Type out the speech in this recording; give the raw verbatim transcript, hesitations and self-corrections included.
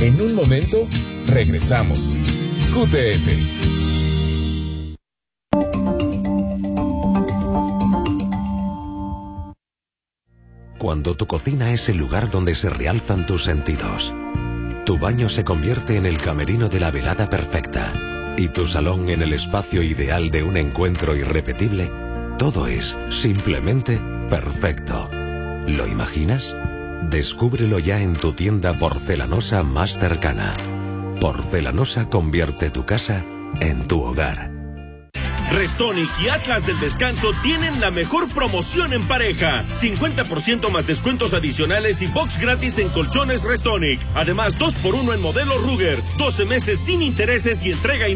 En un momento, regresamos. Q T F. Cuando tu cocina es el lugar donde se realzan tus sentidos, tu baño se convierte en el camerino de la velada perfecta y tu salón en el espacio ideal de un encuentro irrepetible, todo es simplemente perfecto. ¿Lo imaginas? Descúbrelo ya en tu tienda porcelanosa más cercana. Porcelanosa convierte tu casa en tu hogar. Restonic y Atlas del Descanso tienen la mejor promoción en pareja. cincuenta por ciento más descuentos adicionales y box gratis en colchones Restonic. Además, dos por uno en modelo Ruger. doce meses sin intereses y entrega inmediata.